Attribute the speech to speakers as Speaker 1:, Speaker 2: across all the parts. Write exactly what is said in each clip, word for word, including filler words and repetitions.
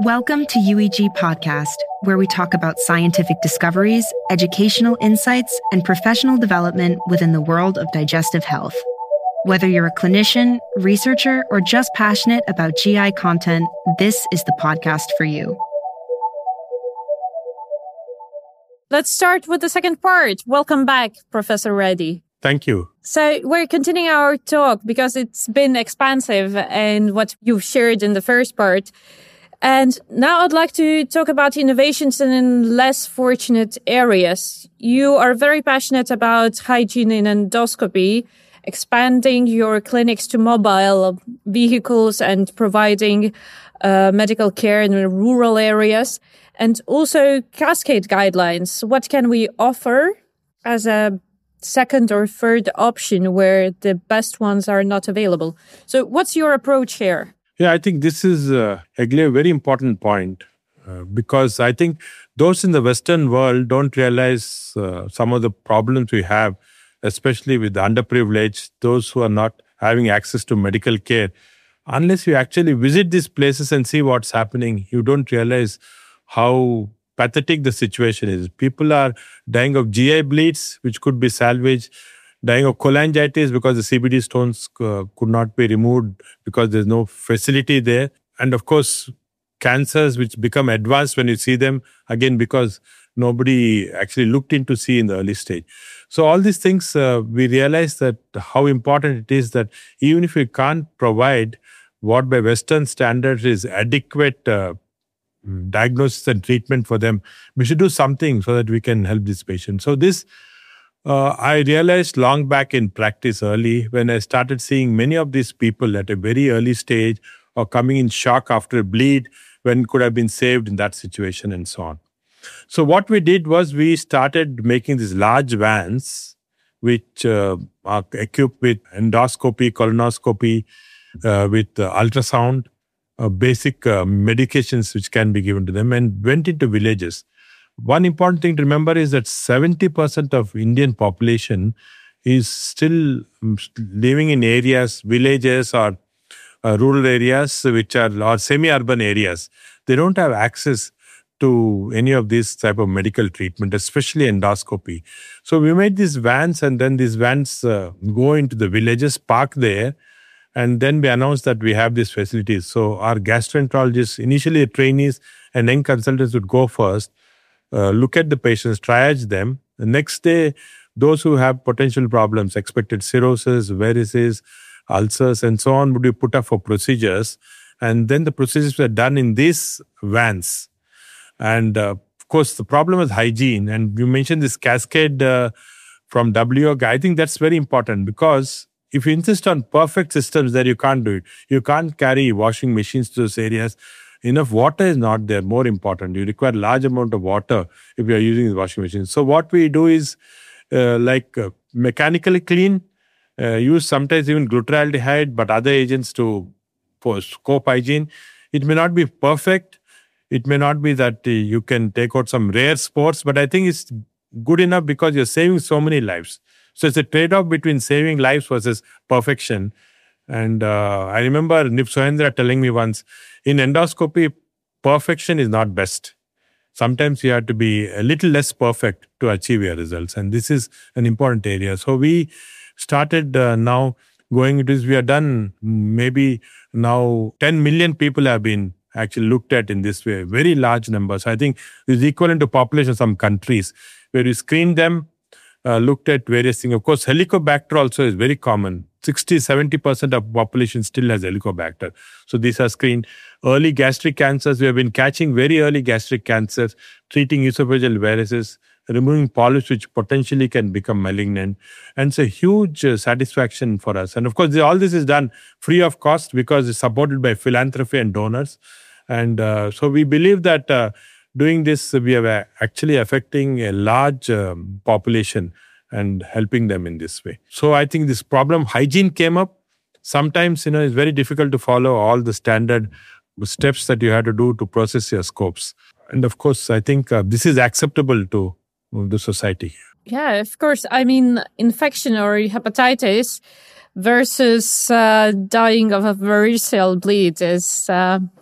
Speaker 1: Welcome to U E G Podcast, where we talk about scientific discoveries, educational insights, and professional development within the world of digestive health. Whether you're a clinician, researcher, or just passionate about G I content, this is the podcast for you.
Speaker 2: Let's start with the second part. Welcome back, Professor Reddy.
Speaker 3: Thank you.
Speaker 2: So we're continuing our talk because it's been expansive and what you've shared in the first part. And now I'd like to talk about innovations in less fortunate areas. You are very passionate about hygiene in endoscopy, expanding your clinics to mobile vehicles and providing uh, medical care in rural areas, and also cascade guidelines. What can we offer as a second or third option where the best ones are not available? So what's your approach here?
Speaker 3: Yeah, I think this is uh, actually a very important point uh, because I think those in the Western world don't realize uh, some of the problems we have, especially with the underprivileged, those who are not having access to medical care. Unless you actually visit these places and see what's happening, you don't realize how pathetic the situation is. People are dying of G I bleeds, which could be salvaged, dying of cholangitis because the C B D stones uh, could not be removed because there's no facility there. And of course, cancers which become advanced when you see them, again, because nobody actually looked into see in the early stage. So all these things, uh, we realize that how important it is that even if we can't provide what by Western standards is adequate uh, diagnosis and treatment for them, we should do something so that we can help this patient. So this, uh, I realized long back in practice early when I started seeing many of these people at a very early stage or coming in shock after a bleed when could have been saved in that situation and so on. So what we did was we started making these large vans which uh, are equipped with endoscopy, colonoscopy, uh, with uh, ultrasound, Uh, basic uh, medications which can be given to them, and went into villages. One important thing to remember is that seventy percent of Indian population is still living in areas, villages or uh, rural areas which are or semi-urban areas. They don't have access to any of this type of medical treatment, especially endoscopy. So we made these vans, and then these vans uh, go into the villages, park there, and then we announced that we have these facilities. So our gastroenterologists, initially trainees and young consultants would go first, uh, look at the patients, triage them. The next day, those who have potential problems, expected cirrhosis, varices, ulcers, and so on, would be put up for procedures. And then the procedures were done in these vans. And uh, of course, the problem is hygiene. And you mentioned this cascade uh, from W O G. I think that's very important because if you insist on perfect systems there, you can't do it. You can't carry washing machines to those areas. Enough water is not there, more important. You require large amount of water if you are using the washing machines. So what we do is uh, like uh, mechanically clean, uh, use sometimes even glutaraldehyde, but other agents to for scope hygiene. It may not be perfect. It may not be that uh, you can take out some rare spores, but I think it's good enough because you're saving so many lives. So it's a trade-off between saving lives versus perfection. And uh, I remember Nip Sohendra telling me once, in endoscopy, perfection is not best. Sometimes you have to be a little less perfect to achieve your results. And this is an important area. So we started uh, now going into this. We have done maybe now ten million people have been actually looked at in this way. Very large numbers. I think this is equivalent to population of some countries where we screen them, Uh, looked at various things. Of course, Helicobacter also is very common. sixty, seventy percent of population still has Helicobacter. So these are screened. Early gastric cancers, we have been catching very early gastric cancers, treating esophageal varices, removing polyps which potentially can become malignant. And it's a huge uh, satisfaction for us. And of course, all this is done free of cost because it's supported by philanthropy and donors. And uh, so we believe that uh, doing this, we are actually affecting a large um, population and helping them in this way. So I think this problem, hygiene came up. Sometimes, you know, it's very difficult to follow all the standard steps that you have to do to process your scopes. And of course, I think uh, this is acceptable to the society.
Speaker 2: Yeah, of course. I mean, infection or hepatitis versus uh, dying of a varicose bleed is uh,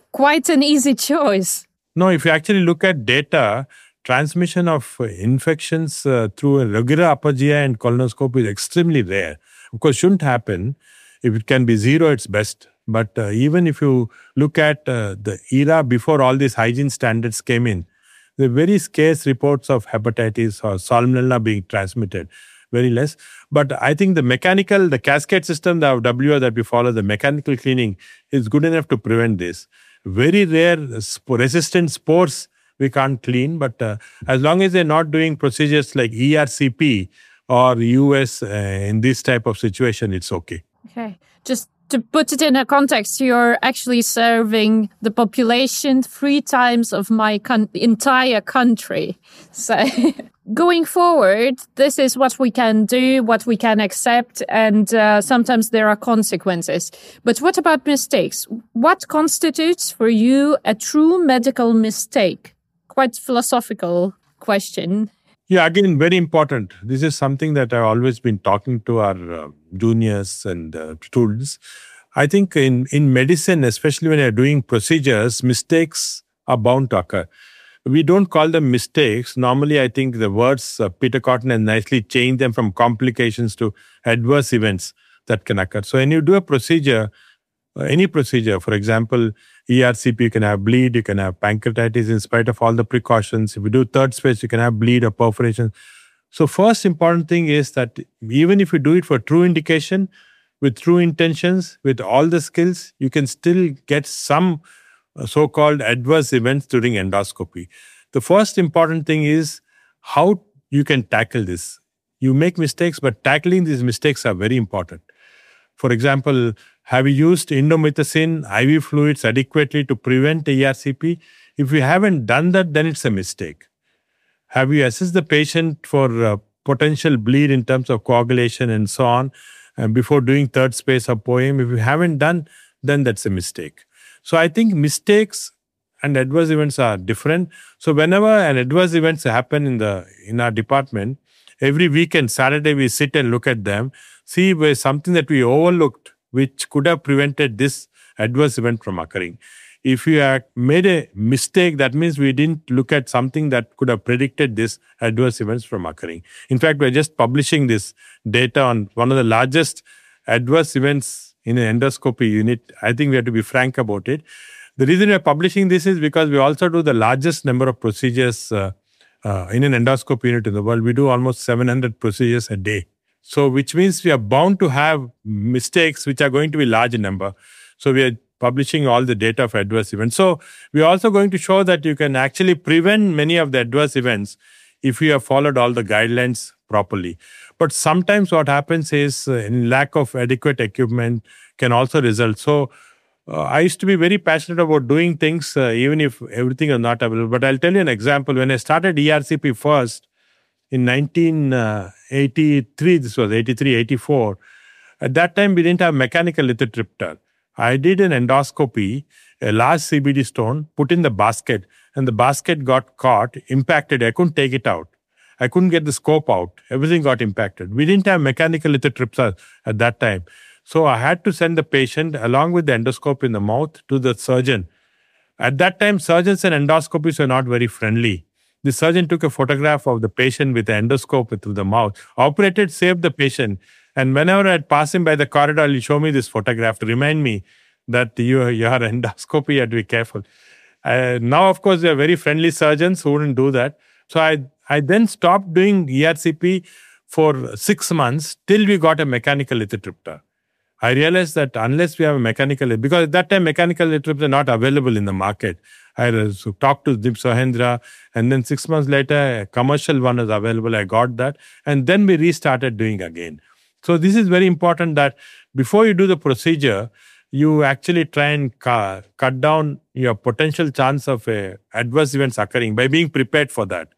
Speaker 2: quite an easy choice.
Speaker 3: No, if you actually look at data, transmission of uh, infections uh, through a regular upper G I and colonoscopy is extremely rare. Of course, shouldn't happen. If it can be zero, it's best. But uh, even if you look at uh, the era before all these hygiene standards came in, there are very scarce reports of hepatitis or salmonella being transmitted, very less. But I think the mechanical, the cascade system, the W O that we follow, the mechanical cleaning is good enough to prevent this. Very rare sp- resistant spores we can't clean, but uh, as long as they're not doing procedures like E R C P or U S uh, in this type of situation, it's okay.
Speaker 2: Okay. Just to put it in a context, you're actually serving the population three times of my con- entire country. So going forward, this is what we can do, what we can accept, and uh, sometimes there are consequences. But what about mistakes? What constitutes for you a true medical mistake? Quite philosophical question.
Speaker 3: Yeah, again, very important. This is something that I've always been talking to our uh, juniors and uh, students. I think in, in medicine, especially when you're doing procedures, mistakes are bound to occur. We don't call them mistakes. Normally, I think the words uh, Peter Cotton has nicely changed them from complications to adverse events that can occur. So when you do a procedure, uh, any procedure, for example, E R C P, you can have bleed, you can have pancreatitis in spite of all the precautions. If you do third space, you can have bleed or perforation. So first important thing is that even if you do it for true indication, with true intentions, with all the skills, you can still get some so-called adverse events during endoscopy. The first important thing is how you can tackle this. You make mistakes, but tackling these mistakes are very important. For example, have you used indomethacin, I V fluids adequately to prevent E R C P? If you haven't done that, then it's a mistake. Have you assessed the patient for uh, potential bleed in terms of coagulation and so on, and before doing third space or P O E M? If you haven't done, then that's a mistake. So I think mistakes and adverse events are different. So whenever an adverse events happen in the in our department, every weekend, Saturday, we sit and look at them, see where something that we overlooked, which could have prevented this adverse event from occurring. If you had made a mistake, that means we didn't look at something that could have predicted this adverse events from occurring. In fact, we're just publishing this data on one of the largest adverse events in an endoscopy unit. I think we have to be frank about it. The reason we're publishing this is because we also do the largest number of procedures uh, uh, in an endoscopy unit in the world. We do almost seven hundred procedures a day. So which means we are bound to have mistakes which are going to be large in number. So we are publishing all the data of adverse events. So we are also going to show that you can actually prevent many of the adverse events if you have followed all the guidelines properly. But sometimes what happens is uh, in lack of adequate equipment can also result. So uh, I used to be very passionate about doing things uh, even if everything is not available. But I'll tell you an example. When I started E R C P first in nineteen eighty-three, this was eighty-three, eighty-four, at that time we didn't have mechanical lithotripter. I did an endoscopy, a large C B D stone, put in the basket, and the basket got caught, impacted. I couldn't take it out. I couldn't get the scope out. Everything got impacted. We didn't have mechanical lithotripsy at that time. So I had to send the patient along with the endoscope in the mouth to the surgeon. At that time, surgeons and endoscopists were not very friendly. The surgeon took a photograph of the patient with the endoscope through the mouth, operated, saved the patient. And whenever I'd pass him by the corridor, he'll show me this photograph to remind me that you, you are endoscopy, you have to be careful. Uh, now, of course, there are very friendly surgeons who wouldn't do that. So I, I then stopped doing E R C P for six months till we got a mechanical lithotripter. I realized that unless we have a mechanical, because at that time mechanical lithotripter are not available in the market. I talked to Dip Sohendra, and then six months later, a commercial one is available. I got that. And then we restarted doing again. So this is very important that before you do the procedure, you actually try and ca- cut down your potential chance of uh, adverse events occurring by being prepared for that.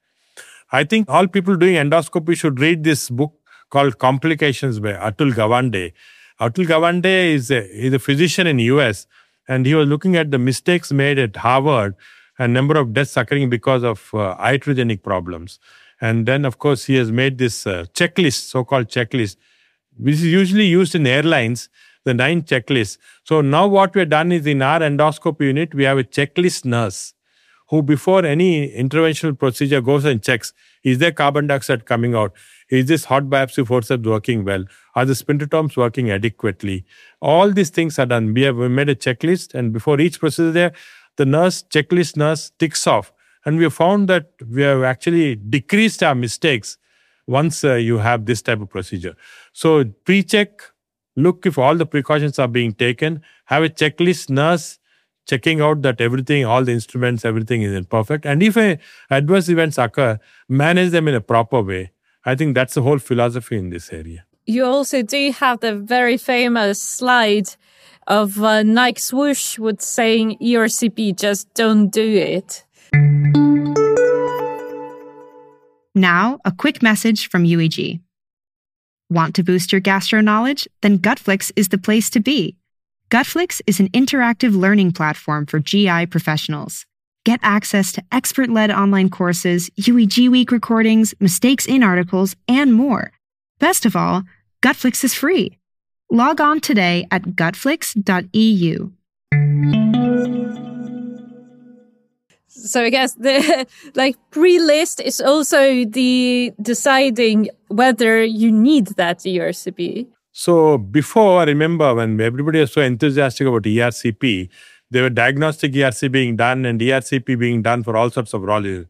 Speaker 3: I think all people doing endoscopy should read this book called Complications by Atul Gawande. Atul Gawande is a, is a physician in the U S, and he was looking at the mistakes made at Harvard and number of deaths occurring because of uh, iatrogenic problems. And then, of course, he has made this uh, checklist, so-called checklist, which is usually used in airlines the nine checklists. So now what we've done is in our endoscopy unit, we have a checklist nurse who before any interventional procedure goes and checks, is there carbon dioxide coming out? Is this hot biopsy forceps working well? Are the sphincterotomes working adequately? All these things are done. We have made a checklist, and before each procedure there, the nurse, checklist nurse ticks off. And we have found that we have actually decreased our mistakes once uh, you have this type of procedure. So pre-check, look if all the precautions are being taken, have a checklist nurse checking out that everything, all the instruments, everything is perfect. And if a adverse events occur, manage them in a proper way. I think that's the whole philosophy in this area.
Speaker 2: You also do have the very famous slide of uh, Nike Swoosh with saying E R C P, just don't do it.
Speaker 1: Now, a quick message from U E G. Want to boost your gastro knowledge? Then Gutflix is the place to be. Gutflix is an interactive learning platform for G I professionals. Get access to expert-led online courses, U E G Week recordings, mistakes in articles, and more. Best of all, Gutflix is free. Log on today at gutflix dot e u.
Speaker 2: So I guess the like pre-list is also the deciding whether you need that E R C P.
Speaker 3: So before, I remember when everybody was so enthusiastic about E R C P, there were diagnostic E R C P being done and E R C P being done for all sorts of urology.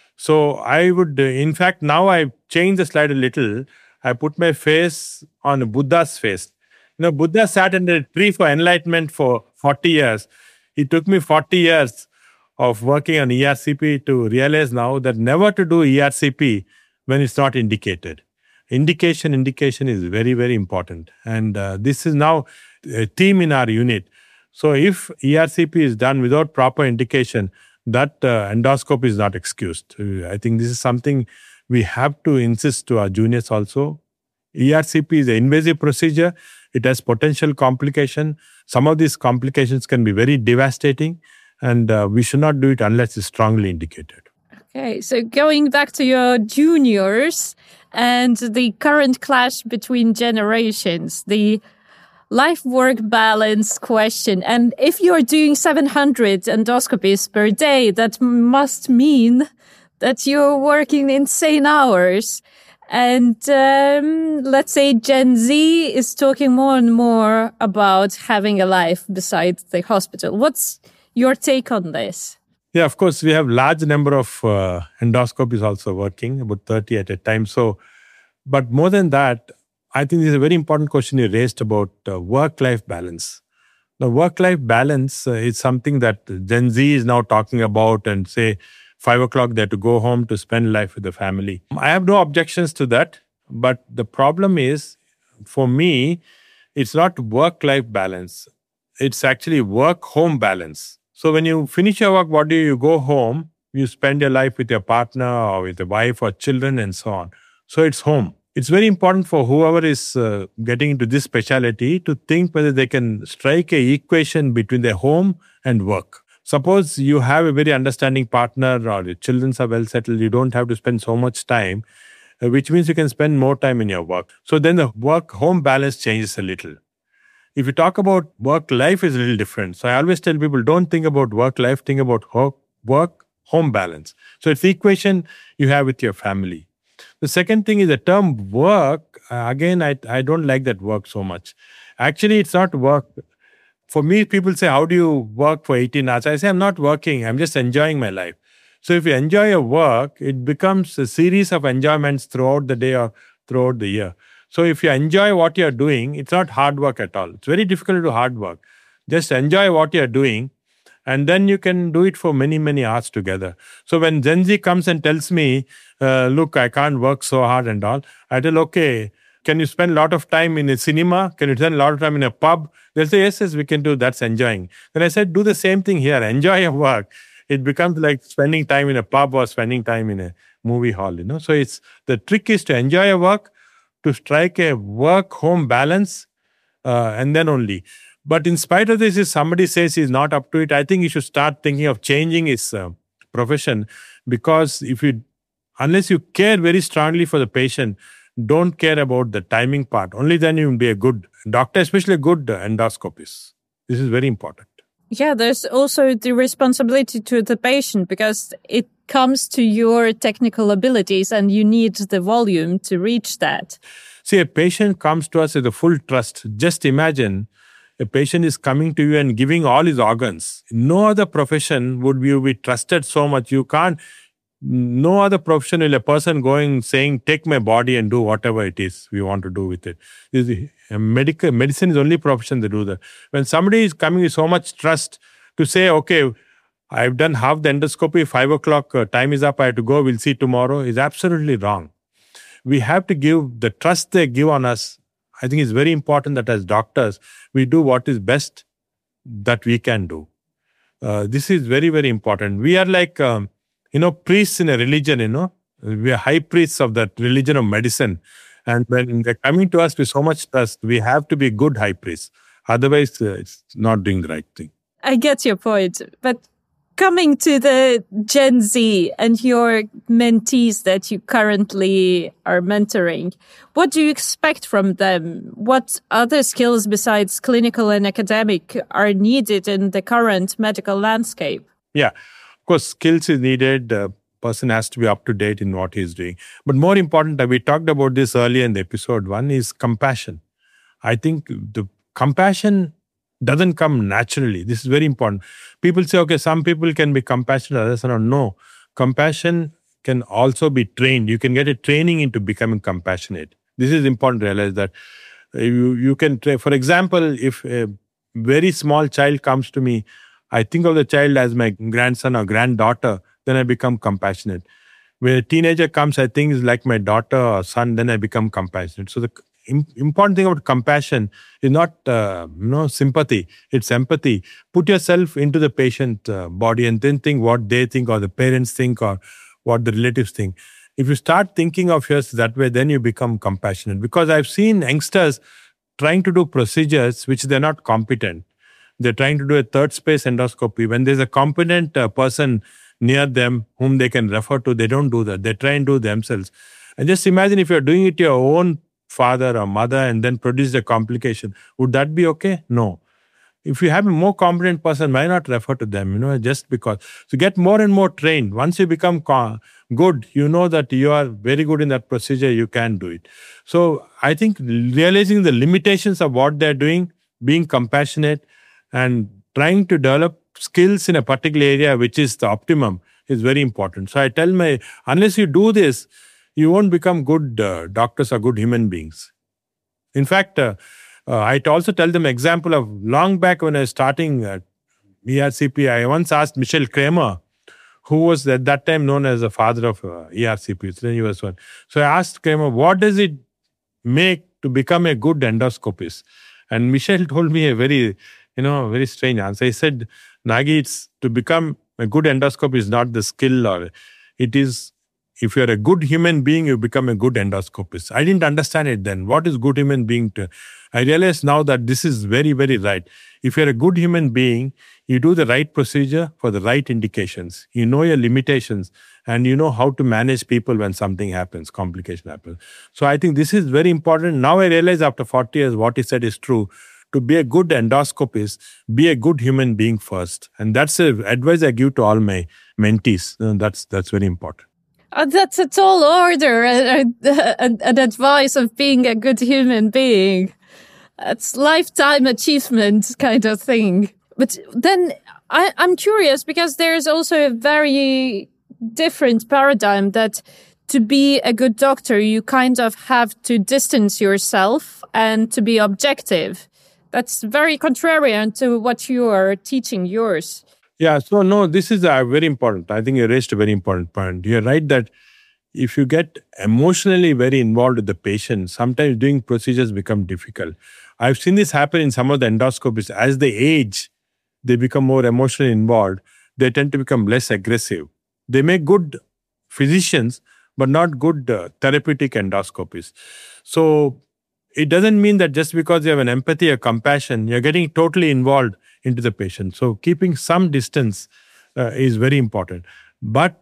Speaker 3: So I would, in fact, now I changed the slide a little. I put my face on Buddha's face. You know, Buddha sat under a tree for enlightenment for forty years. It took me forty years of working on E R C P to realize now that never to do E R C P when it's not indicated. Indication, indication is very, very important. And uh, this is now a theme in our unit. So if E R C P is done without proper indication, that uh, endoscopy is not excused. I think this is something we have to insist to our juniors also. E R C P is an invasive procedure. It has potential complication. Some of these complications can be very devastating, and uh, we should not do it unless it's strongly indicated.
Speaker 2: Okay, so going back to your juniors and the current clash between generations, the life-work balance question. And if you're doing seven hundred endoscopies per day, that must mean that you're working insane hours. And um, let's say Gen Z is talking more and more about having a life beside the hospital. What's your take on this?
Speaker 3: Yeah, of course, we have large number of uh, endoscopies also working, about thirty at a time. So, but more than that, I think this is a very important question you raised about uh, work-life balance. Now, work-life balance uh, is something that Gen Z is now talking about, and say five o'clock they have to go home to spend life with the family. I have no objections to that, but the problem is, for me, it's not work-life balance. It's actually work-home balance. So when you finish your work, what do you? You go home, you spend your life with your partner or with a wife or children and so on. So it's home. It's very important for whoever is uh, getting into this specialty to think whether they can strike a equation between their home and work. Suppose you have a very understanding partner or your children are well settled, you don't have to spend so much time, uh, which means you can spend more time in your work. So then the work-home balance changes a little. If you talk about work-life, is a little different. So I always tell people, don't think about work-life, think about work-home balance. So it's the equation you have with your family. The second thing is the term work. Uh, again, I, I don't like that work so much. Actually, it's not work. For me, people say, how do you work for eighteen hours? I say, I'm not working. I'm just enjoying my life. So if you enjoy your work, it becomes a series of enjoyments throughout the day or throughout the year. So if you enjoy what you're doing, it's not hard work at all. It's very difficult to do hard work. Just enjoy what you're doing, and then you can do it for many, many hours together. So when Gen Z comes and tells me, uh, look, I can't work so hard and all, I tell, okay, can you spend a lot of time in a cinema? Can you spend a lot of time in a pub? They'll say, yes, yes, we can do. That's enjoying. Then I said, do the same thing here. Enjoy your work. It becomes like spending time in a pub or spending time in a movie hall, you know. So it's the trick is to enjoy your work, to strike a work-home balance, uh, and then only. But in spite of this, if somebody says he's not up to it, I think he should start thinking of changing his uh, profession, because if you, unless you care very strongly for the patient, don't care about the timing part, only then you will be a good doctor, especially good endoscopists. This is very important.
Speaker 2: Yeah, there's also the responsibility to the patient because it comes to your technical abilities and you need the volume to reach that.
Speaker 3: See, a patient comes to us with a full trust. Just imagine a patient is coming to you and giving all his organs. No other profession would you be trusted so much. You can't, no other profession will a person going saying, take my body and do whatever it is we want to do with it. This is, a medical, medicine is the only profession that do that. When somebody is coming with so much trust to say, okay, I've done half the endoscopy, five o'clock, uh, time is up, I have to go, we'll see tomorrow, is absolutely wrong. We have to give the trust they give on us. I think it's very important that as doctors, we do what is best that we can do. Uh, this is very, very important. We are like, um, you know, priests in a religion, you know. We are high priests of that religion of medicine. And when they're coming to us with so much trust, we have to be good high priests. Otherwise, uh, it's not doing the right thing.
Speaker 2: I get your point. But coming to the Gen Z and your mentees that you currently are mentoring, what do you expect from them? What other skills besides clinical and academic are needed in the current medical landscape?
Speaker 3: Yeah, of course, skills is needed. The person has to be up to date in what he's doing. But more important, we talked about this earlier in the episode one, is compassion. I think the compassion doesn't come naturally. This is very important. People say, okay, some people can be compassionate, others are not. No. Compassion can also be trained. You can get a training into becoming compassionate. This is important to realize that you, you can train. For example, if a very small child comes to me, I think of the child as my grandson or granddaughter, then I become compassionate. When a teenager comes, I think is like my daughter or son, then I become compassionate. So the important thing about compassion is not uh, you know, sympathy, it's empathy. Put yourself into the patient uh, body and then think what they think or the parents think or what the relatives think. If you start thinking of yours that way, then you become compassionate. Because I've seen youngsters trying to do procedures which they're not competent. They're trying to do a third space endoscopy. When there's a competent uh, person near them whom they can refer to, they don't do that. They try and do themselves. And just imagine if you're doing it your own father or mother and then produce a complication. Would that be okay? No. If you have a more competent person, why not refer to them? You know, just because. So get more and more trained. Once you become co- good, you know that you are very good in that procedure, you can do it. So I think realizing the limitations of what they're doing, being compassionate and trying to develop skills in a particular area, which is the optimum, is very important. So I tell my, unless you do this, you won't become good uh, doctors or good human beings. In fact, uh, uh, I also tell them example of long back when I was starting at E R C P, I once asked Michel Kramer, who was at that time known as the father of uh, E R C P. Then he was one. So I asked Kramer, what does it make to become a good endoscopist? And Michel told me a very, you know, very strange answer. He said, Nagi, it's to become a good endoscopist is not the skill or it is. If you're a good human being, you become a good endoscopist. I didn't understand it then. What is good human being? To? I realize now that this is very, very right. If you're a good human being, you do the right procedure for the right indications. You know your limitations and you know how to manage people when something happens, complication happens. So I think this is very important. Now I realize after forty years, what he said is true. To be a good endoscopist, be a good human being first. And that's the advice I give to all my mentees. That's, that's very important.
Speaker 2: Oh, that's a tall order, an, an, an advice of being a good human being. It's lifetime achievement kind of thing. But then I, I'm curious because there's also a very different paradigm that to be a good doctor, you kind of have to distance yourself and to be objective. That's very contrarian to what you are teaching yours.
Speaker 3: Yeah, so no, this is uh, very important. I think you raised a very important point. You're right that if you get emotionally very involved with the patient, sometimes doing procedures become difficult. I've seen this happen in some of the endoscopists. As they age, they become more emotionally involved. They tend to become less aggressive. They make good physicians, but not good uh, therapeutic endoscopists. So it doesn't mean that just because you have an empathy or compassion, you're getting totally involved into the patient. So keeping some distance uh, is very important. But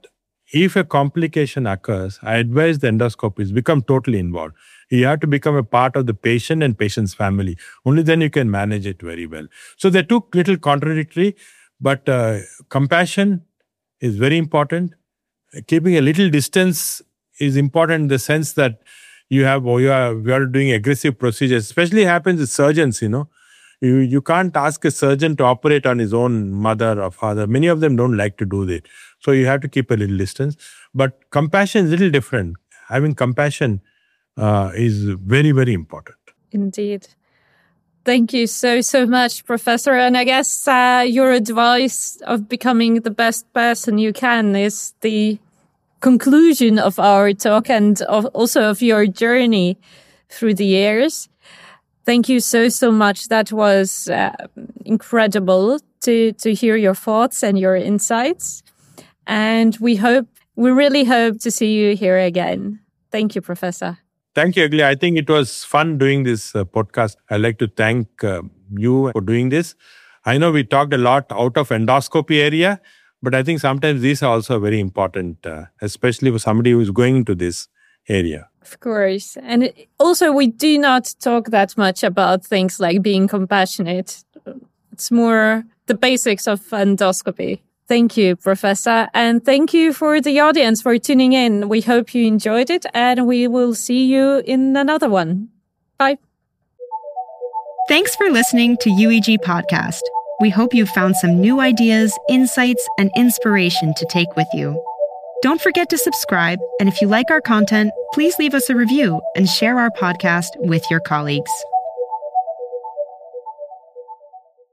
Speaker 3: if a complication occurs, I advise the endoscopist become totally involved. You have to become a part of the patient and patient's family. Only then you can manage it very well. So they're two little contradictory, but uh, compassion is very important. Keeping a little distance is important in the sense that you have, or you are, you are doing aggressive procedures, especially happens with surgeons, you know. You, you can't ask a surgeon to operate on his own mother or father. Many of them don't like to do that. So you have to keep a little distance. But compassion is a little different. Having compassion uh, is very, very important.
Speaker 2: Indeed. Thank you so, so much, Professor. And I guess uh, your advice of becoming the best person you can is the conclusion of our talk and of also of your journey through the years. Thank you so, so much. That was uh, incredible to, to hear your thoughts and your insights. And we hope, we really hope to see you here again. Thank you, Professor.
Speaker 3: Thank you, Agli. I think it was fun doing this uh, podcast. I'd like to thank uh, you for doing this. I know we talked a lot out of endoscopy area, but I think sometimes these are also very important, uh, especially for somebody who is going into this area.
Speaker 2: Of course. And it, also, we do not talk that much about things like being compassionate. It's more the basics of endoscopy. Thank you, Professor. And thank you for the audience for tuning in. We hope you enjoyed it, and we will see you in another one. Bye.
Speaker 1: Thanks for listening to U E G Podcast. We hope you found some new ideas, insights, and inspiration to take with you. Don't forget to subscribe, and if you like our content, please leave us a review and share our podcast with your colleagues.